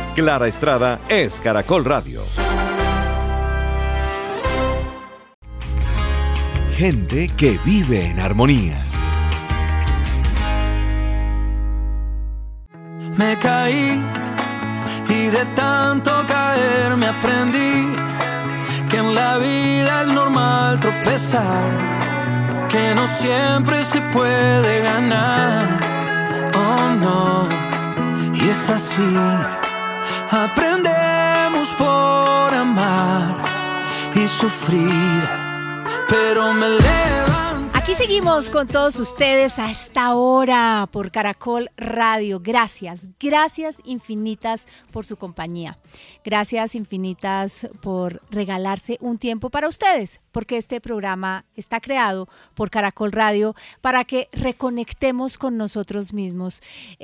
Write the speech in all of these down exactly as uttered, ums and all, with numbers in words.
Clara Estrada es Caracol Radio. Gente que vive en armonía. Me caí y de tanto caer me aprendí que en la vida es normal tropezar, que no siempre se puede ganar, oh no, y es así, aprendemos por amar y sufrir, pero me levanto. Aquí seguimos con todos ustedes a esta hora por Caracol Radio. Gracias, gracias infinitas por su compañía. Gracias infinitas por regalarse un tiempo para ustedes, porque este programa está creado por Caracol Radio para que reconectemos con nosotros mismos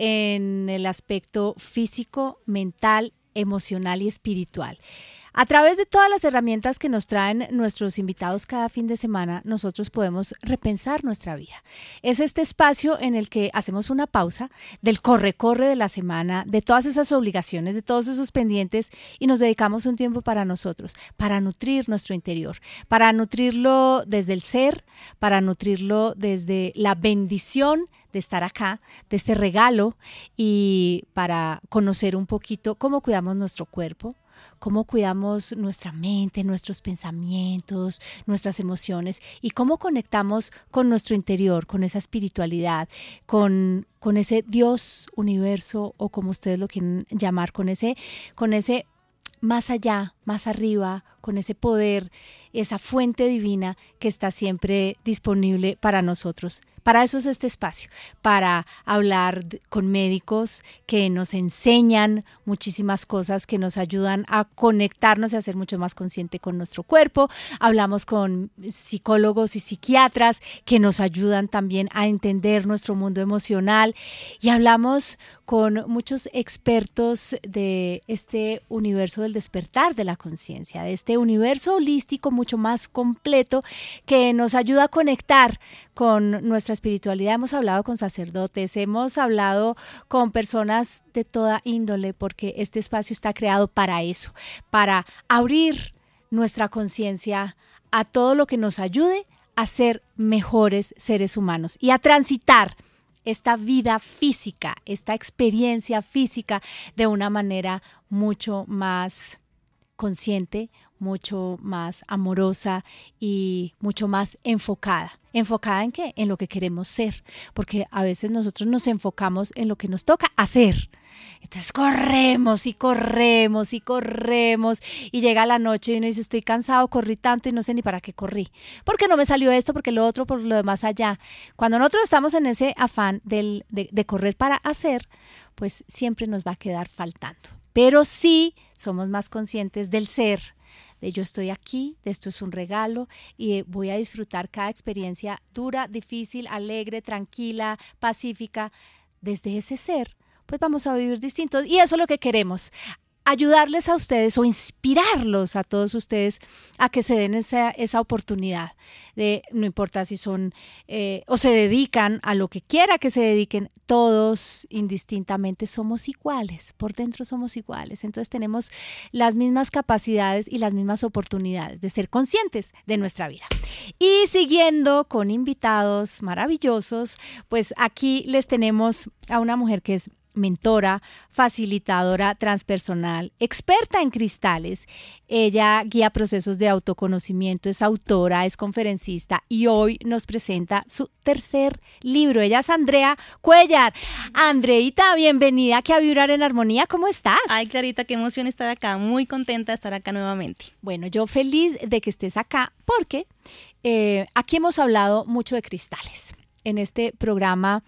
en el aspecto físico, mental, emocional y espiritual. A través de todas las herramientas que nos traen nuestros invitados cada fin de semana, nosotros podemos repensar nuestra vida. Es este espacio en el que hacemos una pausa del corre-corre de la semana, de todas esas obligaciones, de todos esos pendientes y nos dedicamos un tiempo para nosotros, para nutrir nuestro interior, para nutrirlo desde el ser, para nutrirlo desde la bendición de estar acá, de este regalo y para conocer un poquito cómo cuidamos nuestro cuerpo, cómo cuidamos nuestra mente, nuestros pensamientos, nuestras emociones y cómo conectamos con nuestro interior, con esa espiritualidad, con, con ese Dios, universo o como ustedes lo quieren llamar, con ese, con ese más allá, más arriba, con ese poder, esa fuente divina que está siempre disponible para nosotros. Para eso es este espacio, para hablar con médicos que nos enseñan muchísimas cosas, que nos ayudan a conectarnos y a ser mucho más consciente con nuestro cuerpo. Hablamos con psicólogos y psiquiatras que nos ayudan también a entender nuestro mundo emocional y hablamos con muchos expertos de este universo del despertar de la conciencia, de este universo holístico mucho más completo que nos ayuda a conectar con nuestra espiritualidad. Hemos hablado con sacerdotes, hemos hablado con personas de toda índole, porque este espacio está creado para eso, para abrir nuestra conciencia a todo lo que nos ayude a ser mejores seres humanos y a transitar esta vida física, esta experiencia física de una manera mucho más consciente, mucho más amorosa y mucho más enfocada. ¿Enfocada en qué? En lo que queremos ser, porque a veces nosotros nos enfocamos en lo que nos toca hacer. Entonces corremos y corremos y corremos y llega la noche y uno dice estoy cansado, corrí tanto y no sé ni para qué corrí. ¿Por qué no me salió esto? Porque lo otro, por lo demás allá. Cuando nosotros estamos en ese afán del, de, de correr para hacer, pues siempre nos va a quedar faltando. Pero sí somos más conscientes del ser, de yo estoy aquí, de esto es un regalo y voy a disfrutar cada experiencia dura, difícil, alegre, tranquila, pacífica. Desde ese ser, pues vamos a vivir distintos y eso es lo que queremos. Ayudarles a ustedes o inspirarlos a todos ustedes a que se den esa, esa oportunidad de, no importa si son eh, o se dedican a lo que quiera que se dediquen, todos indistintamente somos iguales, por dentro somos iguales, entonces tenemos las mismas capacidades y las mismas oportunidades de ser conscientes de nuestra vida. Y siguiendo con invitados maravillosos, pues aquí les tenemos a una mujer que es mentora, facilitadora transpersonal, experta en cristales. Ella guía procesos de autoconocimiento, es autora, es conferencista y hoy nos presenta su tercer libro. Ella es Andrea Cuellar. Andreita, bienvenida aquí a Vibrar en Armonía. ¿Cómo estás? Ay, Clarita, qué emoción estar acá. Muy contenta de estar acá nuevamente. Bueno, yo feliz de que estés acá porque eh, aquí hemos hablado mucho de cristales. En este programa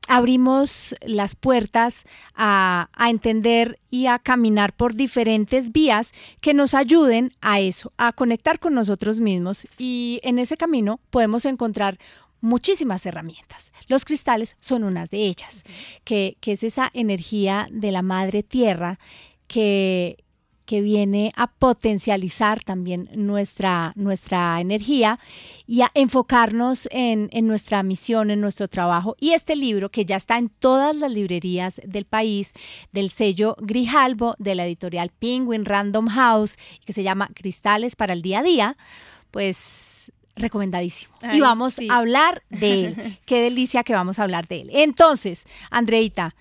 abrimos las puertas a, a entender y a caminar por diferentes vías que nos ayuden a eso, a conectar con nosotros mismos y en ese camino podemos encontrar muchísimas herramientas. Los cristales son unas de ellas, que, que es esa energía de la madre tierra que que viene a potencializar también nuestra, nuestra energía y a enfocarnos en, en nuestra misión, en nuestro trabajo. Y este libro, que ya está en todas las librerías del país, del sello Grijalbo, de la editorial Penguin Random House, que se llama Cristales para el Día a Día, pues recomendadísimo. Ay, y vamos sí. a hablar de él. Qué delicia que vamos a hablar de él. Entonces, Andreita,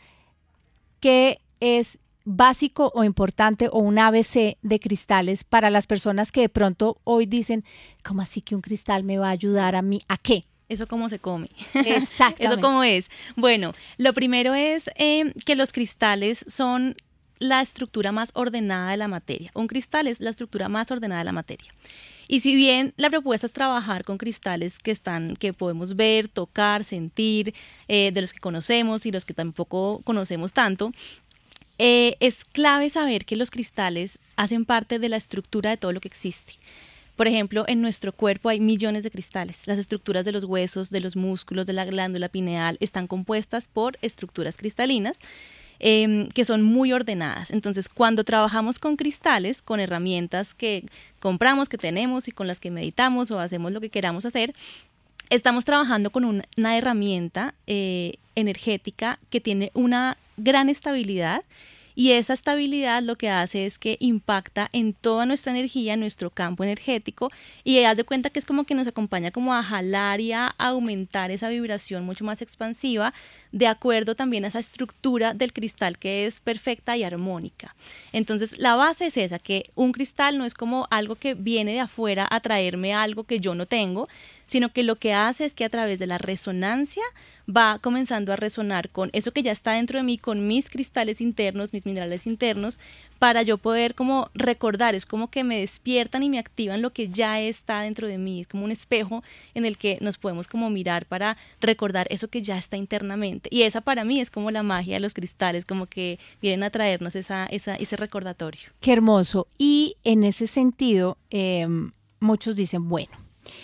¿qué es básico o importante o un A B C de cristales para las personas que de pronto hoy dicen, ¿cómo así que un cristal me va a ayudar a mí? ¿A qué? Eso cómo se come. Exactamente. Eso cómo es. Bueno, lo primero es eh, que los cristales son la estructura más ordenada de la materia. Un cristal es la estructura más ordenada de la materia. Y si bien la propuesta es trabajar con cristales que están, que podemos ver, tocar, sentir, eh, de los que conocemos y los que tampoco conocemos tanto, Eh, es clave saber que los cristales hacen parte de la estructura de todo lo que existe. Por ejemplo, en nuestro cuerpo hay millones de cristales. Las estructuras de los huesos, de los músculos, de la glándula pineal están compuestas por estructuras cristalinas eh, que son muy ordenadas. Entonces, cuando trabajamos con cristales, con herramientas que compramos, que tenemos y con las que meditamos o hacemos lo que queramos hacer, estamos trabajando con un, una herramienta eh, energética que tiene una gran estabilidad, y esa estabilidad lo que hace es que impacta en toda nuestra energía, en nuestro campo energético, y haz de cuenta que es como que nos acompaña como a jalar y a aumentar esa vibración mucho más expansiva, de acuerdo también a esa estructura del cristal que es perfecta y armónica. Entonces la base es esa, que un cristal no es como algo que viene de afuera a traerme algo que yo no tengo, sino que lo que hace es que a través de la resonancia va comenzando a resonar con eso que ya está dentro de mí, con mis cristales internos, mis minerales internos, para yo poder como recordar. Es como que me despiertan y me activan lo que ya está dentro de mí. Es como un espejo en el que nos podemos como mirar para recordar eso que ya está internamente. Y esa para mí es como la magia de los cristales, como que vienen a traernos esa, esa, ese recordatorio. Qué hermoso. Y en ese sentido, eh, muchos dicen, bueno,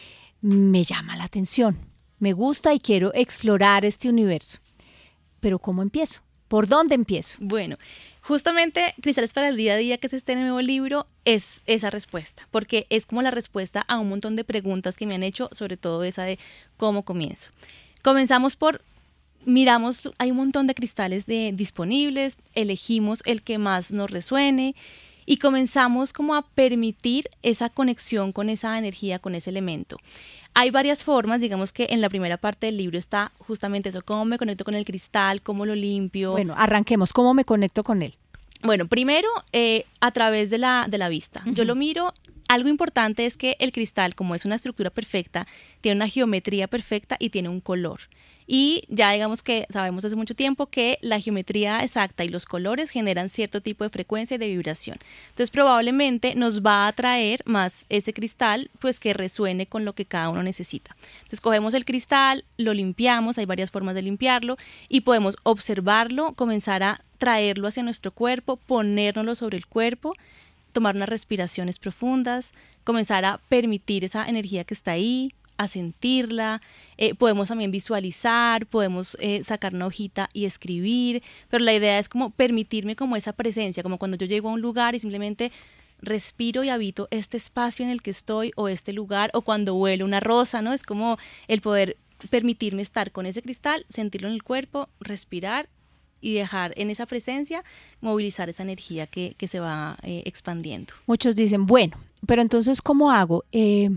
me llama la atención, me gusta y quiero explorar este universo, pero ¿cómo empiezo? ¿Por dónde empiezo? Bueno, justamente Cristales para el Día a Día, que es este nuevo libro, es esa respuesta, porque es como la respuesta a un montón de preguntas que me han hecho, sobre todo esa de cómo comienzo. Comenzamos por, miramos, hay un montón de cristales de, disponibles, elegimos el que más nos resuene, y comenzamos como a permitir esa conexión con esa energía, con ese elemento. Hay varias formas, digamos que en la primera parte del libro está justamente eso, cómo me conecto con el cristal, cómo lo limpio. Bueno, arranquemos, ¿cómo me conecto con él? Bueno, primero eh, a través de la, de la vista. Uh-huh. Yo lo miro. Algo importante es que el cristal, como es una estructura perfecta, tiene una geometría perfecta y tiene un color. Y ya digamos que sabemos hace mucho tiempo que la geometría exacta y los colores generan cierto tipo de frecuencia y de vibración. Entonces probablemente nos va a atraer más ese cristal, pues que resuene con lo que cada uno necesita. Entonces cogemos el cristal, lo limpiamos, hay varias formas de limpiarlo, y podemos observarlo, comenzar a traerlo hacia nuestro cuerpo, ponérnoslo sobre el cuerpo, tomar unas respiraciones profundas, comenzar a permitir esa energía que está ahí, a sentirla. Eh, podemos también visualizar, podemos eh, sacar una hojita y escribir, pero la idea es como permitirme como esa presencia, como cuando yo llego a un lugar y simplemente respiro y habito este espacio en el que estoy, o este lugar, o cuando huelo una rosa, ¿no? Es como el poder permitirme estar con ese cristal, sentirlo en el cuerpo, respirar y dejar en esa presencia movilizar esa energía que, que se va eh, expandiendo. Muchos dicen, bueno, pero entonces, ¿cómo hago? Eh,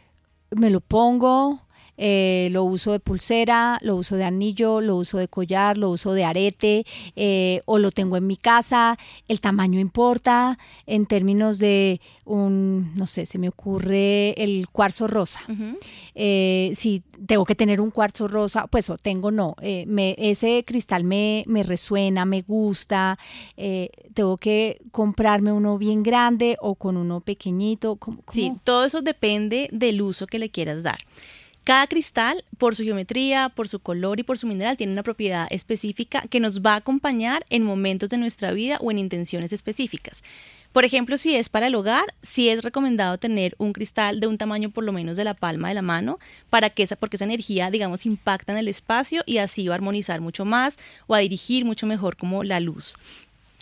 me lo pongo, eh, lo uso de pulsera, lo uso de anillo, lo uso de collar, lo uso de arete, eh, o lo tengo en mi casa. El tamaño importa en términos de un, no sé, se me ocurre el cuarzo rosa. Uh-huh. Eh, si tengo que tener un cuarzo rosa, pues o tengo no, eh, me, ese cristal me, me resuena, me gusta, eh, tengo que comprarme uno bien grande o con uno pequeñito. ¿Cómo, cómo? Sí, todo eso depende del uso que le quieras dar. Cada cristal, por su geometría, por su color y por su mineral, tiene una propiedad específica que nos va a acompañar en momentos de nuestra vida o en intenciones específicas. Por ejemplo, si es para el hogar, sí es recomendado tener un cristal de un tamaño por lo menos de la palma de la mano, para que esa, porque esa energía, digamos, impacta en el espacio y así va a armonizar mucho más o a dirigir mucho mejor como la luz.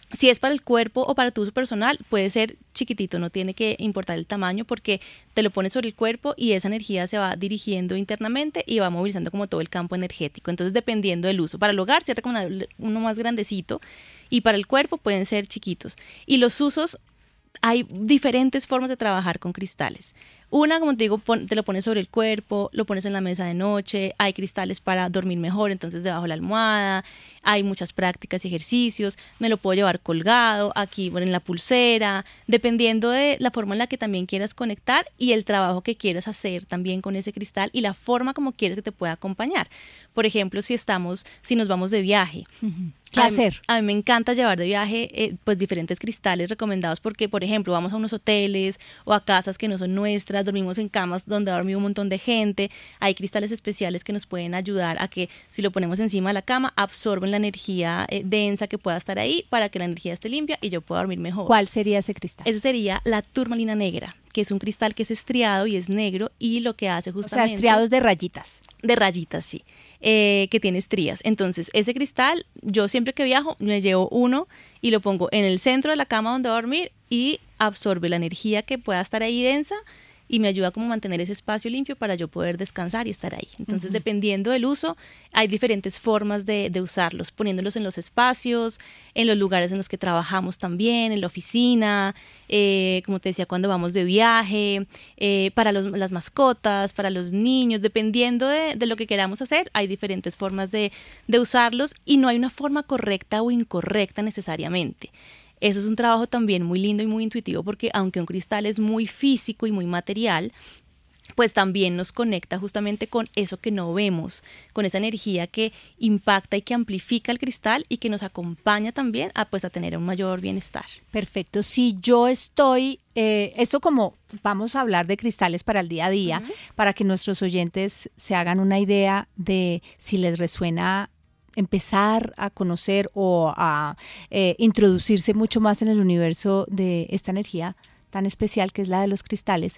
Si es para el cuerpo o para tu uso personal, puede ser chiquitito, no tiene que importar el tamaño porque te lo pones sobre el cuerpo y esa energía se va dirigiendo internamente y va movilizando como todo el campo energético. Entonces, dependiendo del uso. Para el hogar, se es recomendable uno más grandecito y para el cuerpo pueden ser chiquitos. Y los usos, hay diferentes formas de trabajar con cristales. Una, como te digo, pon, te lo pones sobre el cuerpo, lo pones en la mesa de noche, hay cristales para dormir mejor, entonces debajo de la almohada, hay muchas prácticas y ejercicios, me lo puedo llevar colgado, aquí bueno, en la pulsera, dependiendo de la forma en la que también quieras conectar y el trabajo que quieras hacer también con ese cristal y la forma como quieres que te pueda acompañar. Por ejemplo, si estamos, si nos vamos de viaje. Uh-huh. ¿Qué a hacer? Mí, a mí me encanta llevar de viaje eh, pues diferentes cristales recomendados porque, por ejemplo, vamos a unos hoteles o a casas que no son nuestras, dormimos en camas donde ha dormido un montón de gente, hay cristales especiales que nos pueden ayudar a que si lo ponemos encima de la cama absorben la energía eh, densa que pueda estar ahí para que la energía esté limpia y yo pueda dormir mejor. ¿Cuál sería ese cristal? Ese sería la turmalina negra, que es un cristal que es estriado y es negro y lo que hace justamente... O sea, estriados de rayitas. De rayitas, sí. Eh, que tiene estrías. Entonces, ese cristal, yo siempre que viajo me llevo uno y lo pongo en el centro de la cama donde voy a dormir y absorbe la energía que pueda estar ahí densa y me ayuda como a mantener ese espacio limpio para yo poder descansar y estar ahí. Entonces, uh-huh. dependiendo del uso, hay diferentes formas de, de usarlos, poniéndolos en los espacios, en los lugares en los que trabajamos también, en la oficina, eh, como te decía, cuando vamos de viaje, eh, para los, las mascotas, para los niños, dependiendo de, de lo que queramos hacer, hay diferentes formas de, de usarlos y no hay una forma correcta o incorrecta necesariamente. Eso es un trabajo también muy lindo y muy intuitivo porque aunque un cristal es muy físico y muy material, pues también nos conecta justamente con eso que no vemos, con esa energía que impacta y que amplifica el cristal y que nos acompaña también a, pues, a tener un mayor bienestar. Perfecto. Si yo estoy, eh, esto como vamos a hablar de cristales para el día a día, uh-huh. para que nuestros oyentes se hagan una idea de si les resuena empezar a conocer o a eh, introducirse mucho más en el universo de esta energía tan especial que es la de los cristales,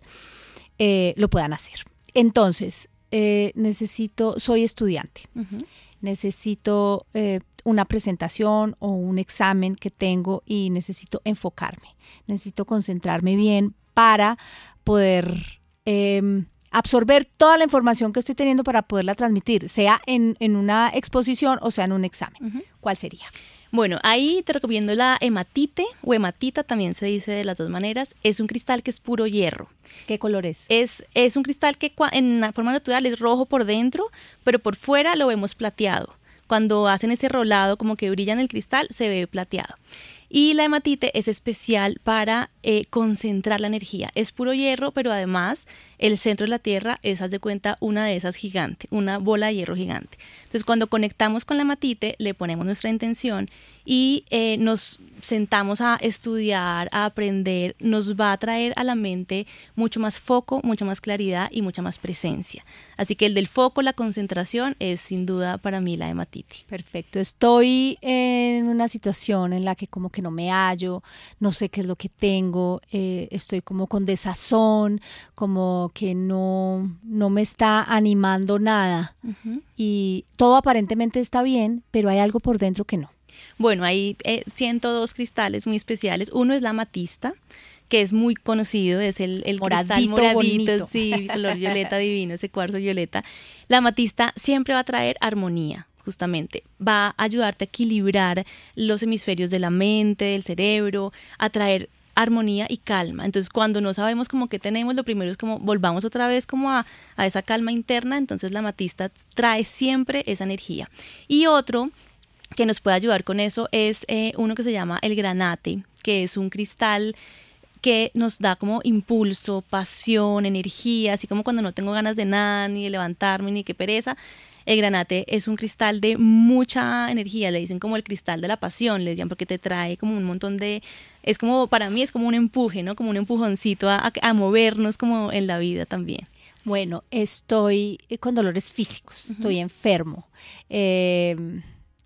eh, lo puedan hacer. Entonces, eh, necesito, soy estudiante, uh-huh. necesito eh, una presentación o un examen que tengo y necesito enfocarme, necesito concentrarme bien para poder... Eh, absorber toda la información que estoy teniendo para poderla transmitir, sea en, en una exposición o sea en un examen. Uh-huh. ¿Cuál sería? Bueno, ahí te recomiendo la hematite o hematita, también se dice de las dos maneras. Es un cristal que es puro hierro. ¿Qué color es? Es, es un cristal que en la forma natural es rojo por dentro, pero por fuera lo vemos plateado. Cuando hacen ese rolado como que brilla en el cristal, se ve plateado. Y la hematite es especial para eh, concentrar la energía. Es puro hierro, pero además el centro de la Tierra es, haz de cuenta, una de esas gigantes, una bola de hierro gigante. Entonces, cuando conectamos con la hematite, le ponemos nuestra intención y eh, nos sentamos a estudiar, a aprender, nos va a traer a la mente mucho más foco, mucha más claridad y mucha más presencia. Así que el del foco, la concentración, es sin duda para mí la hematite. Perfecto. Estoy en una situación en la que como que no me hallo, no sé qué es lo que tengo, eh, estoy como con desazón, como que no, no me está animando nada. Uh-huh. Y todo aparentemente está bien, pero hay algo por dentro que no. Bueno, hay eh, ciento dos cristales muy especiales. Uno es la amatista, que es muy conocido, es el, el moradito, cristal moradito, bonito. Sí, color violeta divino, ese cuarzo violeta. La amatista siempre va a traer armonía, justamente. Va a ayudarte a equilibrar los hemisferios de la mente, del cerebro, a traer armonía y calma. Entonces, cuando no sabemos como qué tenemos, lo primero es como volvamos otra vez como a, a esa calma interna. Entonces, la amatista trae siempre esa energía. Y otro que nos puede ayudar con eso es eh, uno que se llama el granate, que es un cristal que nos da como impulso, pasión, energía, así como cuando no tengo ganas de nada, ni de levantarme, ni qué pereza. El granate es un cristal de mucha energía, le dicen como el cristal de la pasión, le decían porque te trae como un montón de, es como, para mí es como un empuje, ¿no? Como un empujoncito a, a movernos como en la vida también. Bueno, estoy con dolores físicos, uh-huh. estoy enfermo, eh,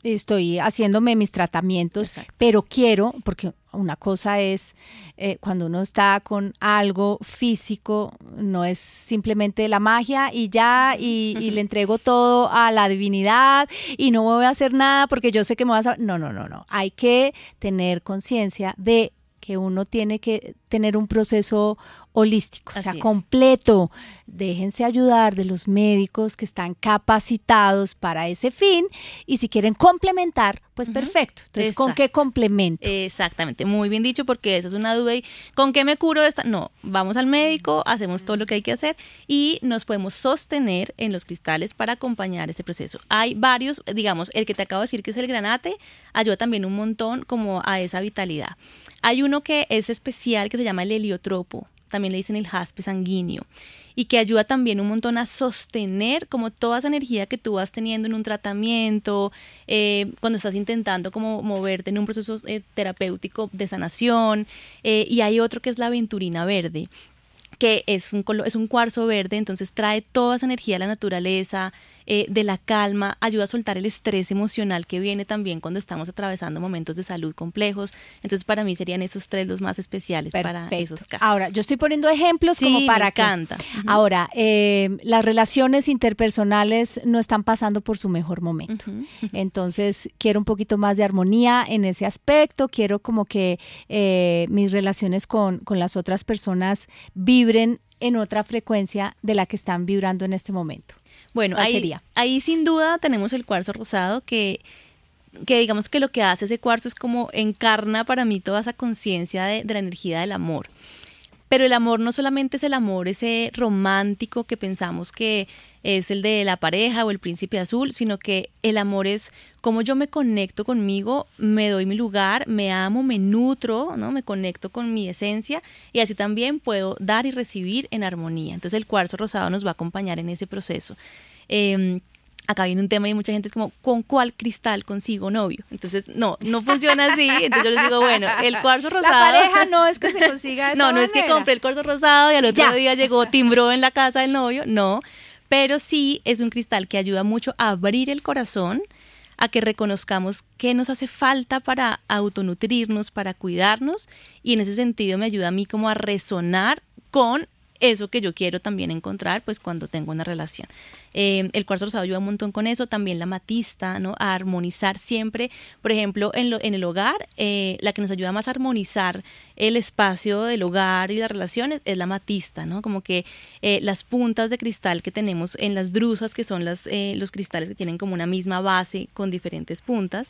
estoy haciéndome mis tratamientos, Exacto. pero quiero, porque una cosa es eh, cuando uno está con algo físico, no es simplemente la magia y ya, y, y le entrego todo a la divinidad y no voy a hacer nada porque yo sé que me vas a... No, no, no, no. Hay que tener conciencia de que uno tiene que tener un proceso holístico, Así o sea, es. completo. Déjense ayudar de los médicos que están capacitados para ese fin y si quieren complementar, pues Ujú. perfecto. Entonces, ¿con qué Exacto. complemento? Exactamente, muy bien dicho, porque esa es una duda. Y ¿con qué me curo esta? No, vamos al médico, hacemos todo lo que hay que hacer y nos podemos sostener en los cristales para acompañar ese proceso. Hay varios, digamos, el que te acabo de decir que es el granate, ayuda también un montón como a esa vitalidad. Hay uno que es especial que se llama el heliotropo, también le dicen el jaspe sanguíneo, y que ayuda también un montón a sostener como toda esa energía que tú vas teniendo en un tratamiento, eh, cuando estás intentando como moverte en un proceso eh, terapéutico de sanación. Eh, y hay otro que es la aventurina verde, que es un, colo- es un cuarzo verde, entonces trae toda esa energía de la naturaleza, eh, de la calma, ayuda a soltar el estrés emocional que viene también cuando estamos atravesando momentos de salud complejos. Entonces para mí serían esos tres los más especiales para Perfecto. esos casos. Ahora, yo estoy poniendo ejemplos Sí, como para me que... encanta. Ujú. Ahora, eh, las relaciones interpersonales no están pasando por su mejor momento. Ujú, ujú. Entonces, quiero un poquito más de armonía en ese aspecto. Quiero como que eh, mis relaciones con, con las otras personas vibren en otra frecuencia de la que están vibrando en este momento. Bueno, ¿Cuál ahí, sería? ahí sin duda tenemos el cuarzo rosado que, que digamos que lo que hace ese cuarzo es como encarna para mí toda esa conciencia de, de la energía del amor. Pero el amor no solamente es el amor ese romántico que pensamos que es el de la pareja o el príncipe azul, sino que el amor es cómo yo me conecto conmigo, me doy mi lugar, me amo, me nutro, ¿no? Me conecto con mi esencia y así también puedo dar y recibir en armonía. Entonces el cuarzo rosado nos va a acompañar en ese proceso. Eh, Acá viene un tema y mucha gente es como, ¿con cuál cristal consigo novio? Entonces, no, no funciona así. Entonces yo les digo, bueno, el cuarzo rosado... La pareja no es que se consiga de esa No, no es que manera. compré el cuarzo rosado y al otro Ya. día llegó, timbró en la casa del novio, no. Pero sí es un cristal que ayuda mucho a abrir el corazón, a que reconozcamos qué nos hace falta para autonutrirnos, para cuidarnos, y en ese sentido me ayuda a mí como a resonar con eso que yo quiero también encontrar pues cuando tengo una relación. Eh, el cuarzo rosado ayuda un montón con eso, también la amatista, ¿no? A armonizar siempre, por ejemplo, en, lo, en el hogar, eh, la que nos ayuda más a armonizar el espacio del hogar y las relaciones es la amatista, ¿no? Como que eh, las puntas de cristal que tenemos en las drusas, que son las, eh, los cristales que tienen como una misma base con diferentes puntas,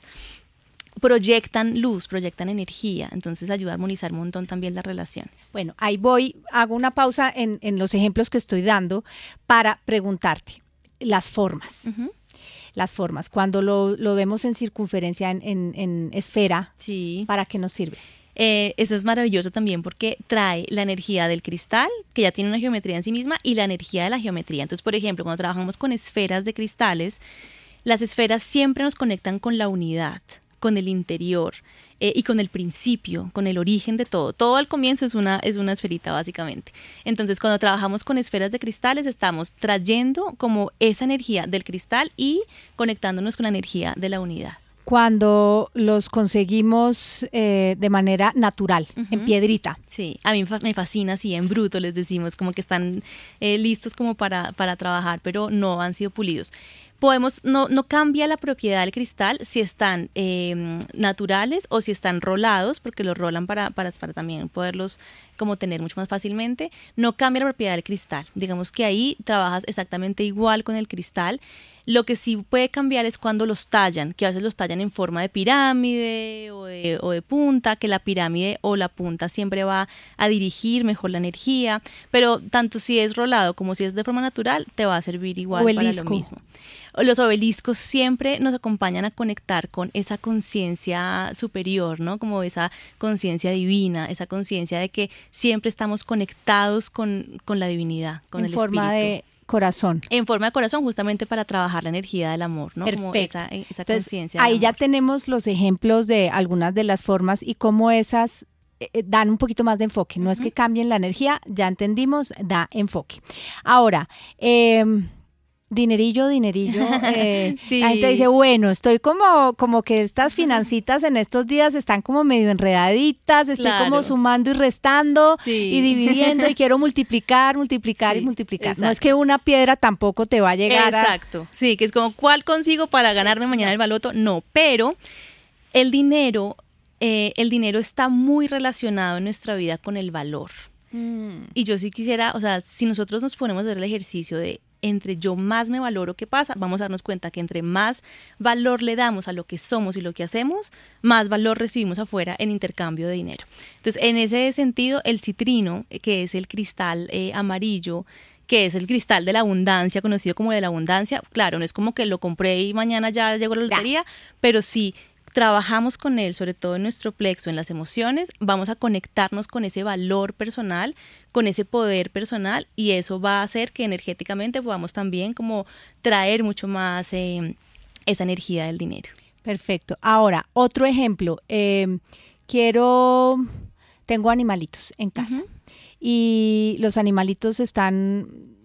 proyectan luz, proyectan energía, entonces ayuda a armonizar un montón también las relaciones. Bueno, ahí voy, hago una pausa en, en los ejemplos que estoy dando para preguntarte las formas. Uh-huh. Las formas, cuando lo, lo vemos en circunferencia, en, en, en esfera, Sí. ¿para qué nos sirve? Eh, eso es maravilloso también porque trae la energía del cristal, que ya tiene una geometría en sí misma, y la energía de la geometría. Entonces, por ejemplo, cuando trabajamos con esferas de cristales, las esferas siempre nos conectan con la unidad, con el interior eh, y con el principio, con el origen de todo. Todo al comienzo es una, es una esferita básicamente. Entonces cuando trabajamos con esferas de cristales estamos trayendo como esa energía del cristal y conectándonos con la energía de la unidad. Cuando los conseguimos eh, de manera natural, Uh-huh. en piedrita. Sí, a mí me fascina, así en bruto les decimos, como que están eh, listos como para, para trabajar, pero no han sido pulidos. Podemos, no, no cambia la propiedad del cristal si están eh, naturales o si están rolados, porque los rolan para, para, para también poderlos como tener mucho más fácilmente. No cambia la propiedad del cristal. Digamos que ahí trabajas exactamente igual con el cristal. Lo que sí puede cambiar es cuando los tallan, que a veces los tallan en forma de pirámide o de, o de punta, que la pirámide o la punta siempre va a dirigir mejor la energía, pero tanto si es rolado como si es de forma natural, te va a servir igual Obelisco. para lo mismo. Los obeliscos siempre nos acompañan a conectar con esa conciencia superior, ¿no? Como esa conciencia divina, esa conciencia de que siempre estamos conectados con, con la divinidad, con en el forma espíritu. de corazón. En forma de corazón, justamente para trabajar la energía del amor, ¿no? Perfecto. Como esa, esa Entonces, conciencia. ahí del ya amor. tenemos los ejemplos de algunas de las formas y cómo esas eh, dan un poquito más de enfoque. No Uh-huh. es que cambien la energía, ya entendimos, da enfoque. Ahora, eh, dinerillo, dinerillo, eh, Sí. la gente dice, bueno, estoy como, como que estas financitas en estos días están como medio enredaditas, estoy Claro. como sumando y restando Sí. y dividiendo y quiero multiplicar, multiplicar Sí, y multiplicar. No exacto. es que una piedra tampoco te va a llegar a... Exacto, sí, que es como, ¿cuál consigo para ganarme mañana el baloto? No, pero el dinero, eh, el dinero está muy relacionado en nuestra vida con el valor. Mm. Y yo sí quisiera, o sea, si nosotros nos ponemos a hacer el ejercicio de entre yo más me valoro, ¿qué pasa? Vamos a darnos cuenta que entre más valor le damos a lo que somos y lo que hacemos, más valor recibimos afuera en intercambio de dinero. Entonces, en ese sentido, el citrino, que es el cristal eh, amarillo, que es el cristal de la abundancia, conocido como de la abundancia, claro, no es como que lo compré y mañana ya llegó la lotería, pero sí trabajamos con él, sobre todo en nuestro plexo, en las emociones, vamos a conectarnos con ese valor personal, con ese poder personal, y eso va a hacer que energéticamente podamos también como traer mucho más eh, esa energía del dinero. Perfecto. Ahora, otro ejemplo. Eh, quiero, tengo animalitos en casa. Ujú. Y los animalitos están,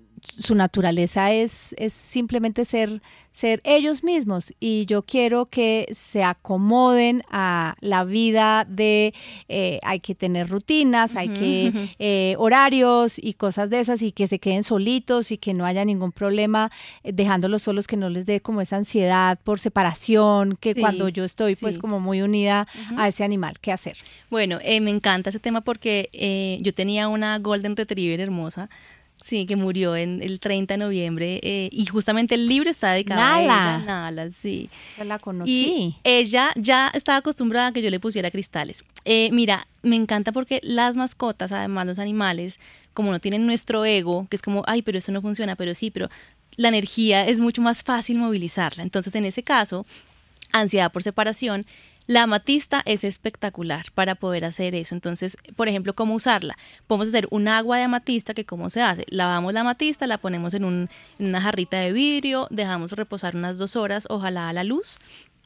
su naturaleza es, es simplemente ser, ser ellos mismos, y yo quiero que se acomoden a la vida de, eh, hay que tener rutinas, hay que eh, horarios y cosas de esas, y que se queden solitos y que no haya ningún problema eh, dejándolos solos, que no les dé como esa ansiedad por separación, que Sí, cuando yo estoy pues sí. como muy unida a ese animal. ¿Qué hacer? Bueno, eh, me encanta ese tema porque eh, yo tenía una Golden Retriever hermosa, sí, que murió en el treinta de noviembre, eh, y justamente el libro está dedicado Nala. a ella, Nala, sí. Yo la Y conocí. ella ya estaba acostumbrada a que yo le pusiera cristales. Eh, mira, me encanta porque las mascotas, además los animales, como no tienen nuestro ego, que es como, ay, pero eso no funciona, pero sí, pero la energía es mucho más fácil movilizarla. Entonces, en ese caso, ansiedad por separación, la amatista es espectacular para poder hacer eso. Entonces, por ejemplo, ¿cómo usarla? Podemos hacer un agua de amatista, que ¿cómo se hace? Lavamos la amatista, la ponemos en, un, en una jarrita de vidrio, dejamos reposar unas dos horas, ojalá a la luz,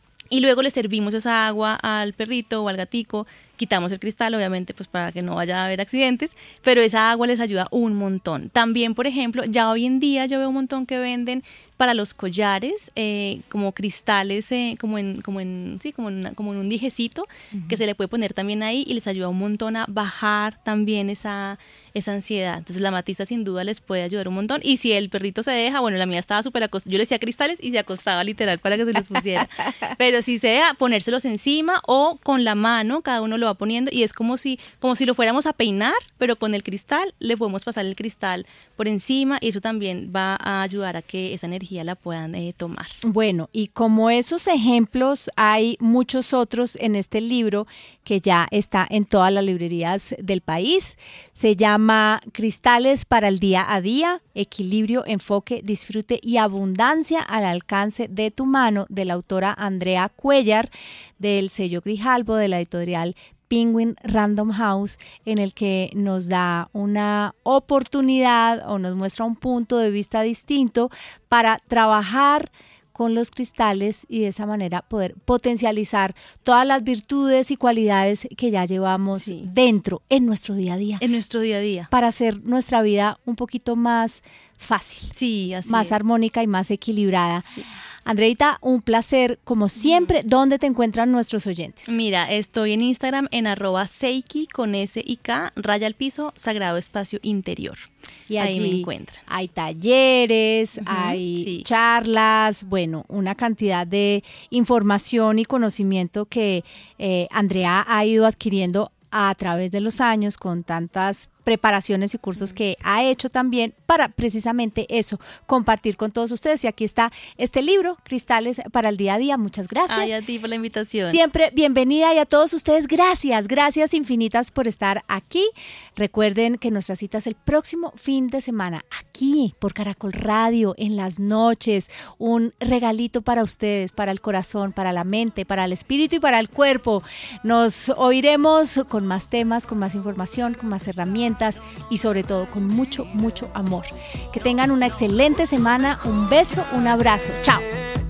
y luego le servimos esa agua al perrito o al gatico, quitamos el cristal, obviamente, pues para que no vaya a haber accidentes, pero esa agua les ayuda un montón. También, por ejemplo, ya hoy en día yo veo un montón que venden para los collares, eh, como cristales, eh, como en, como en, sí, como en, una- como en un dijecito, uh-huh, que se le puede poner también ahí y les ayuda un montón a bajar también esa, esa ansiedad. Entonces la amatista sin duda les puede ayudar un montón. Y si el perrito se deja, bueno, la mía estaba súper acostada, yo le decía cristales y se acostaba literal para que se los pusiera. Pero si se deja, ponérselos encima o con la mano, cada uno lo va poniendo, y es como si, como si lo fuéramos a peinar, pero con el cristal le podemos pasar el cristal por encima, y eso también va a ayudar a que esa energía la puedan eh, tomar. Bueno, y como esos ejemplos hay muchos otros en este libro que ya está en todas las librerías del país. Se llama Cristales para el día a día, equilibrio, enfoque, disfrute y abundancia al alcance de tu mano, de la autora Andrea Cuellar, del sello Grijalbo, de la editorial Penguin Random House, en el que nos da una oportunidad o nos muestra un punto de vista distinto para trabajar con los cristales y de esa manera poder potencializar todas las virtudes y cualidades que ya llevamos Sí. dentro en nuestro día a día, En nuestro día a día. para hacer nuestra vida un poquito más fácil, Sí, así más es. armónica y más equilibrada. Sí. Andreita, un placer como siempre. ¿Dónde te encuentran nuestros oyentes? Mira, estoy en Instagram en arroba seiki con S y K, raya al piso, Sagrado Espacio Interior. Y Ahí allí me encuentran. hay talleres, Ujú, hay sí. charlas, bueno, una cantidad de información y conocimiento que eh, Andrea ha ido adquiriendo a través de los años con tantas preparaciones y cursos que ha hecho también para precisamente eso, compartir con todos ustedes. Y aquí está este libro, Cristales para el día a día. Muchas gracias. Ay, a ti por la invitación. Siempre bienvenida, y a todos ustedes gracias, gracias infinitas por estar aquí. Recuerden que nuestra cita es el próximo fin de semana aquí por Caracol Radio en las noches. Un regalito para ustedes, para el corazón, para la mente, para el espíritu y para el cuerpo. Nos oiremos con más temas, con más información, con más herramientas y sobre todo con mucho, mucho amor. Que tengan una excelente semana. Un beso, un abrazo. Chao.